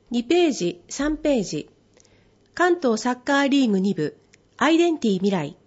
2ページ、3ページ。関東サッカーリーグ2部、アイデンティ未来。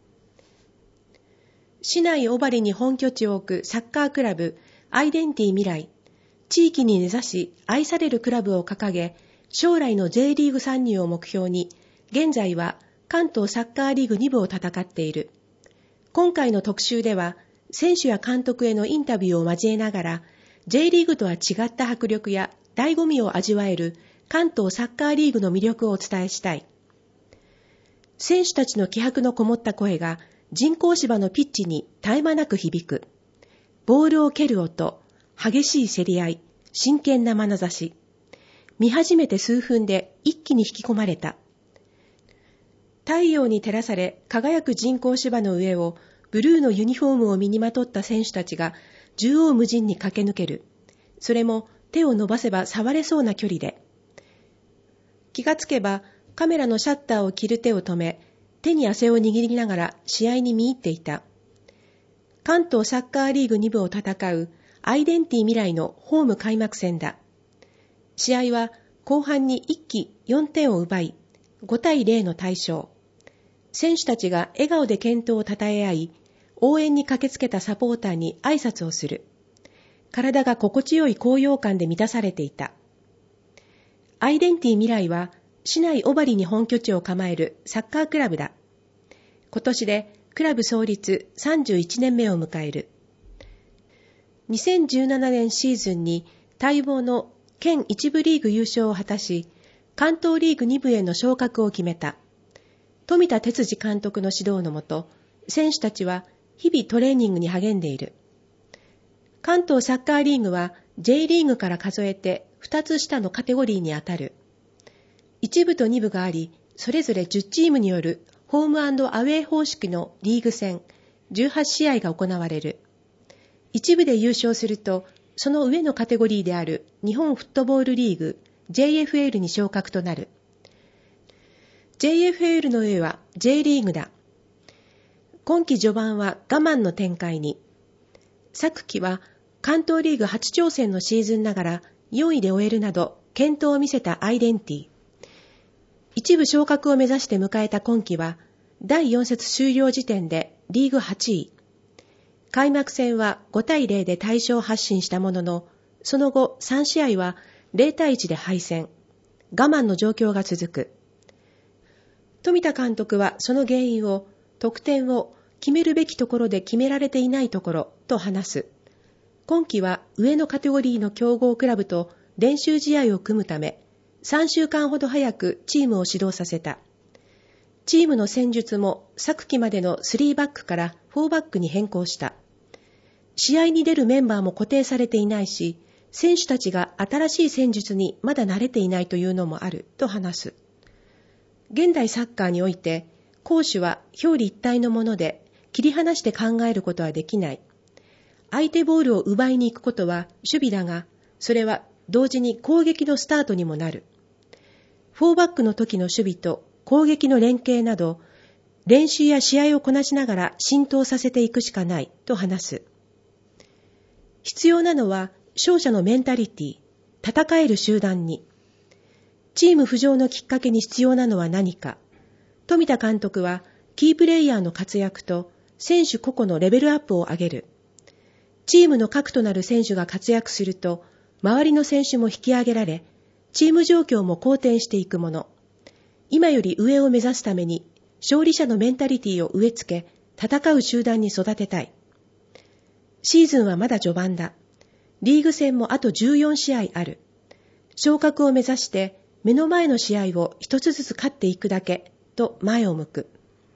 市内小針に本拠地を置くサッカークラブ、アイデンティ未来。地域に根ざし愛されるクラブを掲げ、将来の J リーグ参入を目標に、現在は関東サッカーリーグ2部を戦っている。今回の特集では、選手や監督へのインタビューを交えながら、J リーグとは違った迫力や醍醐味を味わえる関東サッカーリーグの魅力をお伝えしたい。選手たちの気迫のこもった声が人工芝のピッチに絶え間なく響く。ボールを蹴る音、激しい競り合い、真剣な眼差し。見始めて数分で一気に引き込まれた。太陽に照らされ輝く人工芝の上をブルーのユニフォームを身にまとった選手たちが縦横無尽に駆け抜ける。それも手を伸ばせば触れそうな距離で。気がつけばカメラのシャッターを切る手を止め、手に汗を握りながら試合に見入っていた。関東サッカーリーグ2部を戦うアイデンティ未来のホーム開幕戦だ。試合は後半に一気4点を奪い、5対0の大勝。選手たちが笑顔で健闘を称え合い、応援に駆けつけたサポーターに挨拶をする。体が心地よい高揚感で満たされていた。アイデンティ未来は市内小針に本拠地を構えるサッカークラブだ。今年でクラブ創立31年目を迎える。2017年シーズンに待望の県一部リーグ優勝を果たし、関東リーグ2部への昇格を決めた。富田哲司監督の指導のもと、選手たちは日々トレーニングに励んでいる。関東サッカーリーグは J リーグから数えて2つ下のカテゴリーにあたる。1部と2部があり、それぞれ10チームによるホーム&アウェー方式のリーグ戦18試合が行われる。1部で優勝すると、その上のカテゴリーである日本フットボールリーグ JFL に昇格となる。JFL の上は J リーグだ。今季序盤は我慢の展開に。昨季は関東リーグ初挑戦のシーズンながら4位で終えるなど健闘を見せたアイデンティ。一部昇格を目指して迎えた今季は第4節終了時点でリーグ8位。開幕戦は5対0で大勝発進したものの、その後3試合は0対1で敗戦。我慢の状況が続く。富田監督はその原因を得点を決めるべきところで決められていないところと話す。今季は上のカテゴリーの強豪クラブと練習試合を組むため、3週間ほど早くチームを始動させた。チームの戦術も昨季までの3バックから4バックに変更した。試合に出るメンバーも固定されていないし、選手たちが新しい戦術にまだ慣れていないというのもあると話す。現代サッカーにおいて、攻守は表裏一体のもので切り離して考えることはできない。相手ボールを奪いに行くことは守備だが、それは同時に攻撃のスタートにもなる。4バックの時の守備と攻撃の連携など、練習や試合をこなしながら浸透させていくしかないと話す。必要なのは勝者のメンタリティ、戦える集団に。チーム浮上のきっかけに必要なのは何か。富田監督はキープレイヤーの活躍と選手個々のレベルアップを上げる。チームの核となる選手が活躍すると、周りの選手も引き上げられ、チーム状況も好転していくもの。今より上を目指すために、勝利者のメンタリティを植え付け、戦う集団に育てたい。シーズンはまだ序盤だ。リーグ戦もあと14試合ある。昇格を目指して、目の前の試合を一つずつ勝っていくだけ、と前を向く。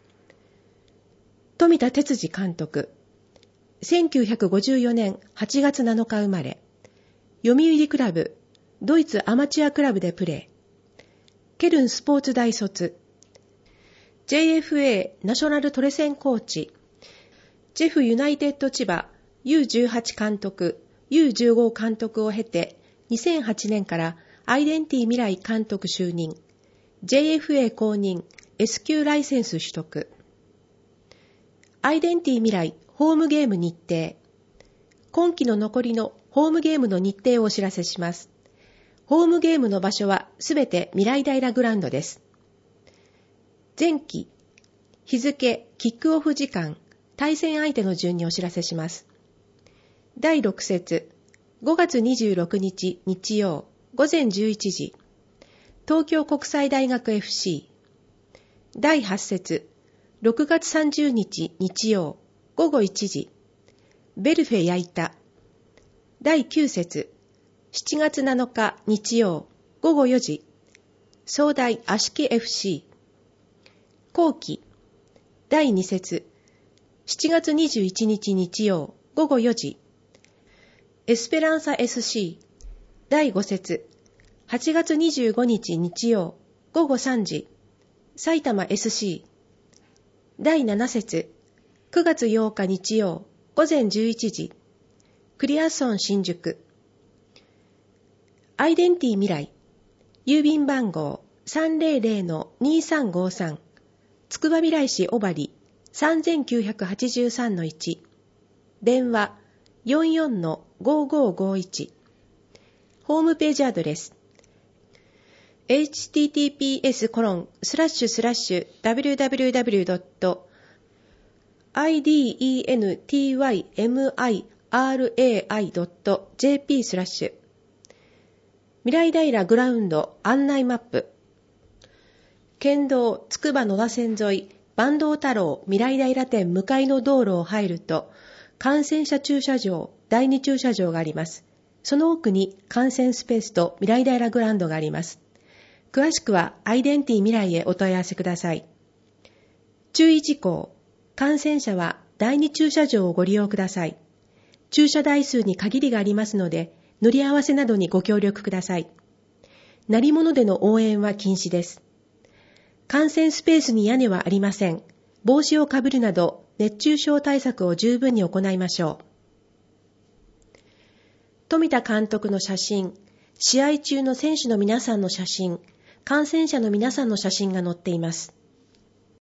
富田哲司監督。1954年8月7日生まれ。読売クラブ、ドイツアマチュアクラブでプレー。ケルンスポーツ大卒。JFA ナショナルトレセンコーチ。ジェフユナイテッド千葉 U18 監督、U15 監督を経て、2008年からアイデンティ未来監督就任。JFA 公認、S 級ライセンス取得。アイデンティ未来ホームゲーム日程。今季の残りのホームゲームの日程をお知らせします。 ホームゲームの場所はすべて未来平グラウンドです。前期、日付、キックオフ時間、対戦相手の順にお知らせします。第6節、5月26日日曜午前11時、東京国際大学 FC。第8節、6月30日日曜午後1時、ベルフェ矢板。第9節、7月7日日曜午後4時、総大芦木 FC。後期、第2節、7月21日日曜午後4時、エスペランサ SC。第5節、8月25日日曜午後3時、埼玉 SC。第7節、9月8日日曜午前11時、クリアソン新宿。アイデンティ未来、郵便番号 300-2353、つくばみらい市小針 3983-1、電話 44-5551、ホームページアドレス https://www.identymiri.jp/ 未来平グラウンド案内マップ。県道つくば野田線沿い坂東太郎未来平店向かいの道路を入ると、観戦車駐車場、第2駐車場があります。その奥に観戦スペースと未来平グラウンドがあります。詳しくはアイデンティ未来へお問い合わせください。注意事項、観戦車は第2駐車場をご利用ください。駐車台数に限りがありますので、乗り合わせなどにご協力ください。鳴り物での応援は禁止です。観戦スペースに屋根はありません。帽子をかぶるなど熱中症対策を十分に行いましょう。富田監督の写真、試合中の選手の皆さんの写真、観戦者の皆さんの写真が載っています。